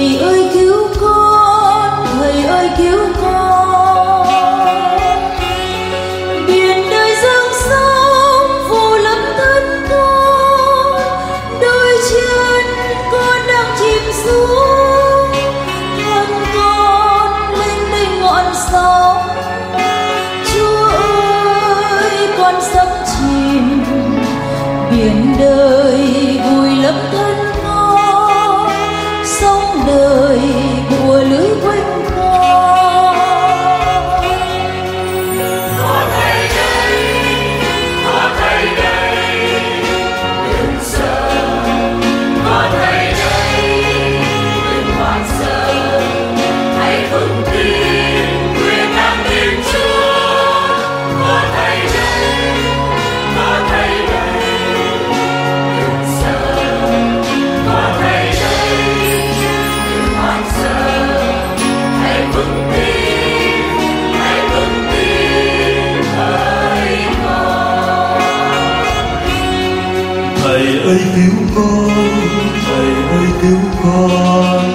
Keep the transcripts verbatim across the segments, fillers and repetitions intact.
Thầy ơi cứu con, Thầy ơi cứu con. Biển đời dâng sóng vù lấp thân con, đôi chân con đang chìm xuống. Thân con lênh đênh ngọn sóng, Chúa ơi con sắp chìm. Biển đời vùi lấp thân con, sóng đời bùa lưới quanh con. Có Thầy đây, có Thầy đây, đừng sợ. Có Thầy đây, đừng hoảng sợ. Hãy vững tin, nguyện đang tin Chúa. Có Thầy đây, có Thầy đây, đừng sợ. Có Thầy đây, đừng hoảng sợ. Hãy vững tin, hãy vững tin hỡi con. Thầy ơi cứu con, Thầy ơi cứu con.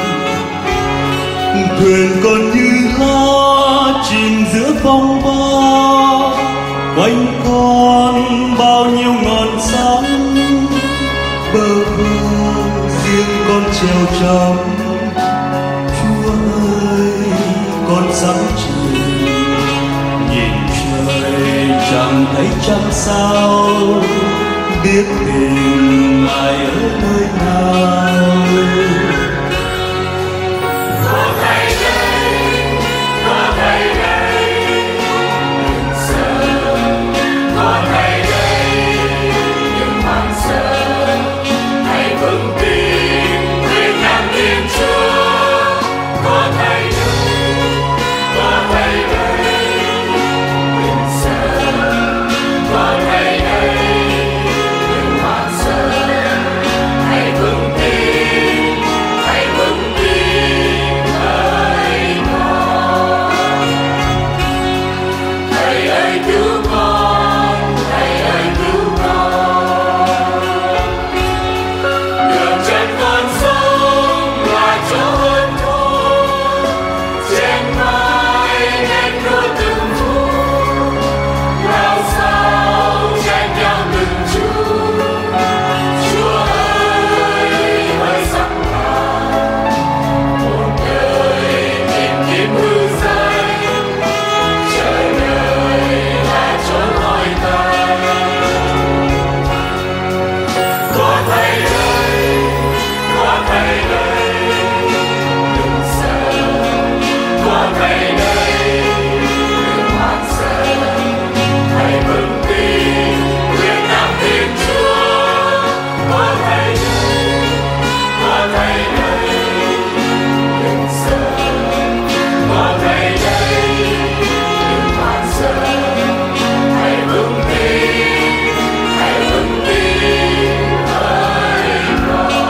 Thuyền con như lá chìm giữa phong ba, quanh con bao nhiêu ngọn sóng. Bơ vơ riêng con treo trong. Chúa ơi con sắp chìm, nhìn trời chẳng thấy trăng sao, biết tìm Ngài ở nơi nào. Có Thầy đây, có Thầy đây, đừng sợ. Có Thầy đây, đừng hoảng sợ. Hãy vững tin, nguyện đang tin Chúa. Có Thầy đây, có Thầy đây, đừng sợ. Có Thầy đây, đừng hoảng sợ. Hãy vững tin, hãy vững tin hỡi con. Thầy ơi cứu con, Thầy ơi cứu con. Đường chân con sống là chỗ hơn thua, trên vai gánh đôi từng phút. Lao sao tranh nhau từng chút. Chúa ơi hỡi sắp vào, một đời tìm kiếm hư danh. Trời ơi là chốn hỏi ta. Có Thầy đây, có Thầy đây, đừng sợ. Có Thầy đây, đừng hoảng sợ. Hãy vững tin, nguyện đang tin Chúa. Có Thầy đây, có Thầy đây, đừng sợ. Có Thầy đây, đừng hoảng sợ. Hãy vững tin, hãy vững tin hỡi con.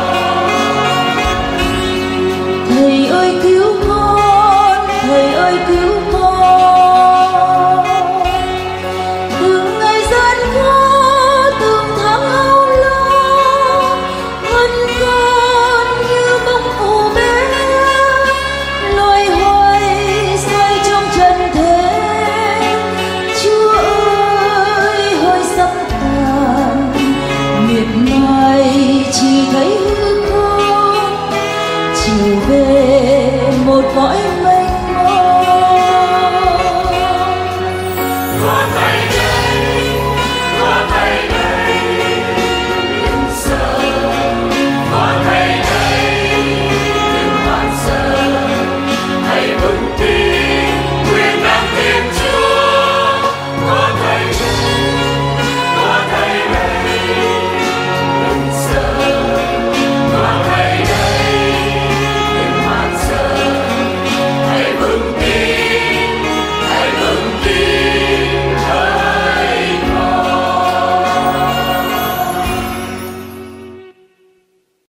Thầy ơi cứu con, Thầy ơi cứu con. Từng ngày gian khó, từng tháng âu lo, thân con như bông củ bé, loay hoay xoay trong trần thế. Chúa ơi hỡi sắp tàn, miệt mài chỉ thấy hư không. Chiều về một cõi